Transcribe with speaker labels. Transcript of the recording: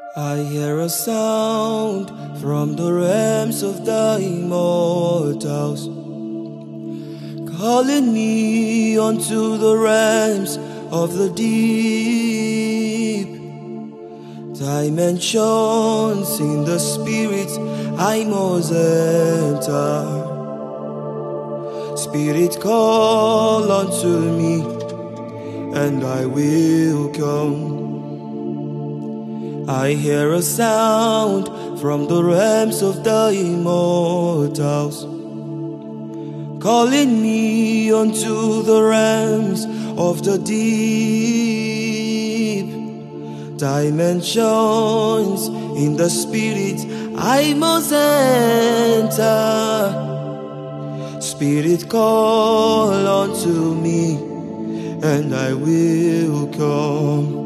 Speaker 1: I hear a sound from the realms of the immortals, calling me onto the realms of the deep. Dimensions in the spirit I must enter. Spirit, call unto me, and I will come. I hear a sound from the realms of the immortals, calling me unto the realms of the deep. Dimensions in the spirit I must enter. Spirit, call unto me, and I will come.